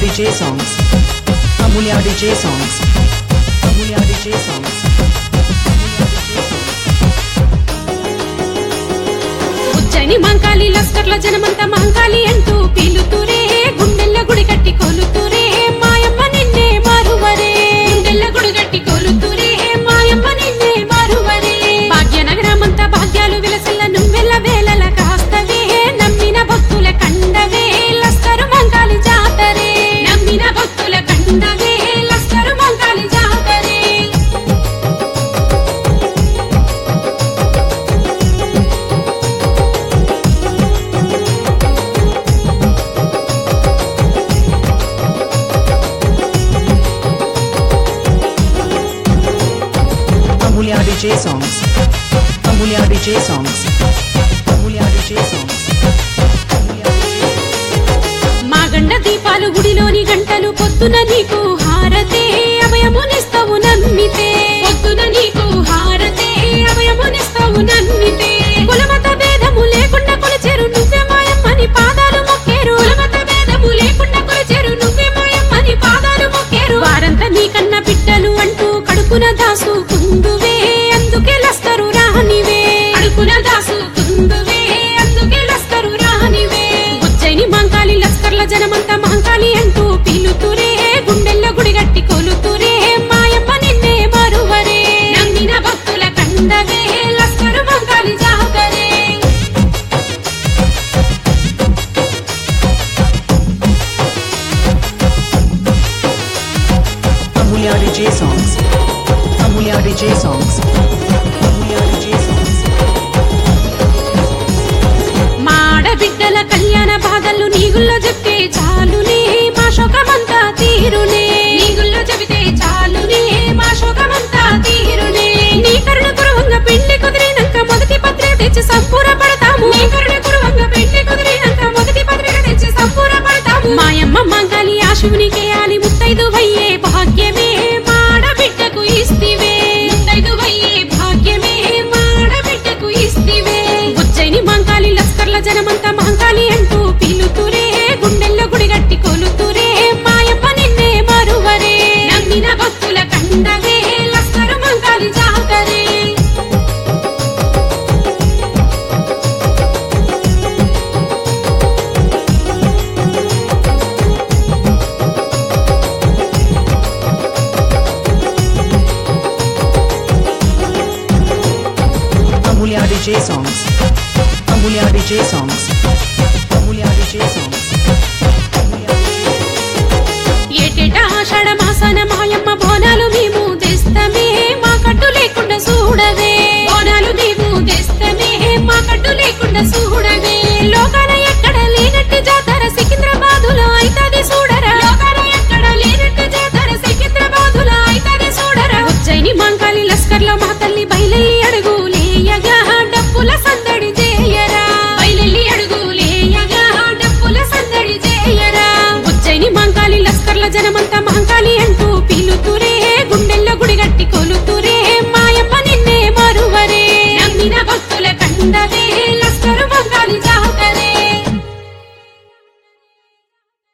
DJ songs. Amulya DJ songs. Amulya DJ songs. Ujjaini మంకాలి లస్కర్ల జనమంతా మంకాలి అంటూ పీలుతూరే గుండెల్ల గుడి కట్టి కోలుతూరే మాయమ్మ నిన్నే మారువరే గుండెల్ల గుడి కట్టి కోలుతూరే మాయమ్మ నిన్నే మారువరే భాగ్యనగరమంతా భాగ్యాలు విలసల్ల నువ్వెల్ల వేలల కాస్తవే నమ్మిన భక్తుల కండవే లస్కరు మంకాలి జాతరే నమ్మిన భక్తుల కండవే lascar మంకాలి జాతరే Amulya DJ songs. Amulya DJ songs. Amulya DJ songs. మా గండ దీపాలు గుడిలోని గంటలు పొద్దున నీకు హారతే అభయమునిస్తావు నమ్మితే పొద్దున నీకు హారతే అభయమునిస్తావు నమ్మితే కులమత భేదము లేకుండా కొలిచేరు నువ్వే మాయమ్మని పాదాలు మొక్కేరు కులమత భేదము లేకుండా కొలిచేరు నువ్వే మాయమ్మని పాదాలు మొక్కేరు వారంతా నీకన్న బిడ్డలు అంటూ కడుపున దాసుకుందువే అందుకే లస్కరు రానివే కడుపున దాసుకుందువే అందుకే లస్కరు రానివే ఉజ్జయిని మంకాలి లస్కర్ల జనమంతా మంకాలి అంటూ పీలుతూరే గుండెల్లో గుడిగట్టి కోలుతూరే మాయమ్మ నిన్నే మరువరే నమ్మిన భక్తుల కండవే lascar మంకాలి జాతరే Amulya DJ songs. Amulya DJ songs. Amulya DJ songs. మా ఆడబిడ్డల కళ్యాణ బాధలు నీగుల్లో చెప్తే చాలునే మా శోకమంతా తీరునే నీగుల్లో చెబితే చాలునే మా శోకమంతా తీరునే నీ కరుణ కురువంగ పెండి కుదిరినాక మొదటి పత్రిక తెచ్చి సంపూర పడతాము నీ కరుణ కురువంగ పెండి కుదిరినాక మొదటి పత్రిక తెచ్చి సంపూర పడతాము మాయమ్మ మంగళి ఆ శివునికి ఆలి ముత్తైదు వయ్యే భాగ్యమే మాడబిడ్డకు ఇస్తివే ముత్తైదు వయ్యే భాగ్యమే మాడబిడ్డకు ఇస్తివే ఉజ్జయిని మంకాలి లస్కర్ల జనమంతా మంకాలి అంటూ పీలుతూరే గుండెల్లో గుడిగట్టి కోలుతూరే మాయమ్మ నిన్నే మరువరే నమ్మిన భక్తుల కండవే lascar మంకాలి జాతరే Amulya DJ songs. Amulya DJ songs. Amulya DJ songs.